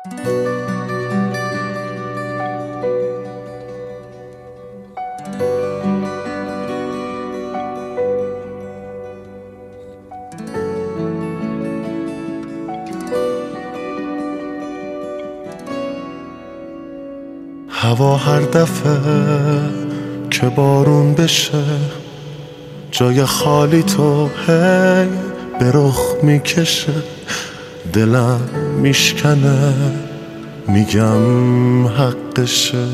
هوا هر دفعه که بارون بشه جای خالی تو هی به رخ میکشه، دلم میشکنه میگم حقشه.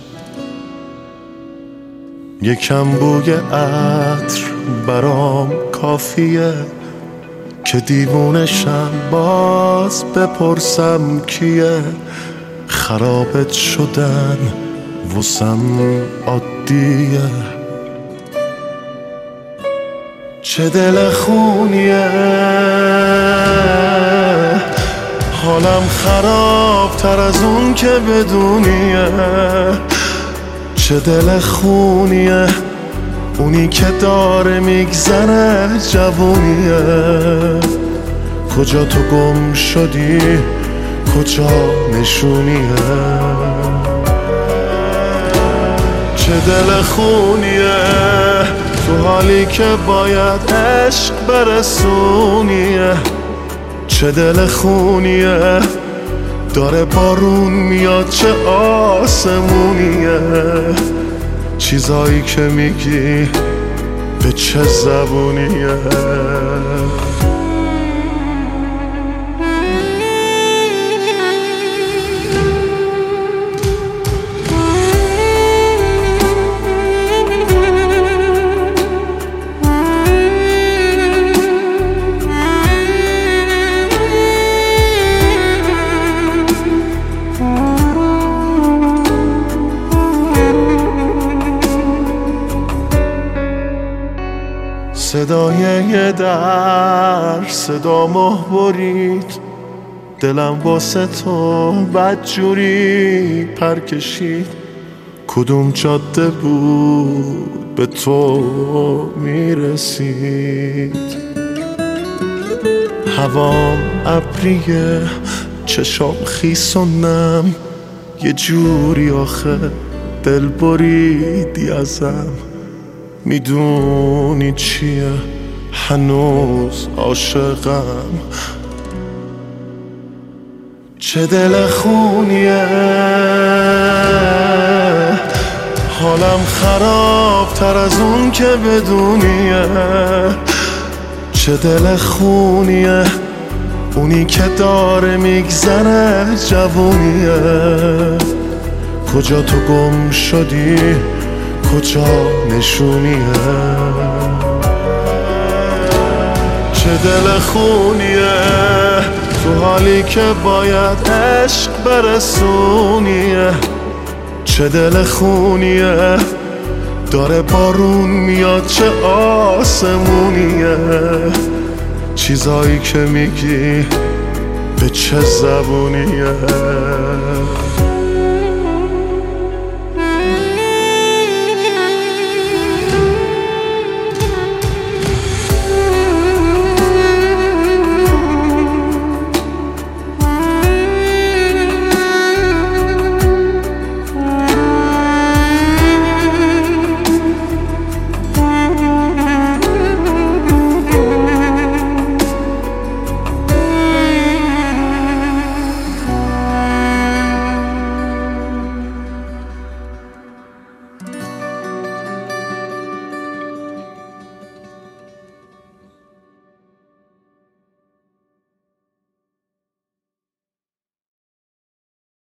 یکم بوی عطر برام کافیه که دیوونشم باز بپرسم کیه. خرابت شدن واسم عادیه، چه دل خونیه. حالم خراب تر از اون که بدونیه، چه دل خونیه. اونی که داره میگذره جوونیه. کجا تو گم شدی، کجا نشونیه. چه دل خونیه تو حالی که باید عشق برسونیه. چه دل خونیه داره بارون میاد، چه آسمونیه. چیزایی که میگی به چه زبونیه. صدای یه در صدا مه برید، دلم واسه تو بدجوری پر کشید. کدوم جاده بود به تو میرسید. هوام ابریه چشام خیس و نم، یه جوری آخه دل بریدی ازم. میدونی چیه هنوز عاشقم. چه دل خونیه حالم خراب تر از اون که بدونیه. چه دل خونیه اونی که داره میگذره جوونیه. کجا تو گم شدی، کجا نشونیه. چه دل خونیه تو حالی که باید عشق برسونیه. چه دل خونیه داره بارون میاد، چه آسمونیه. چیزایی که میگی به چه زبونیه.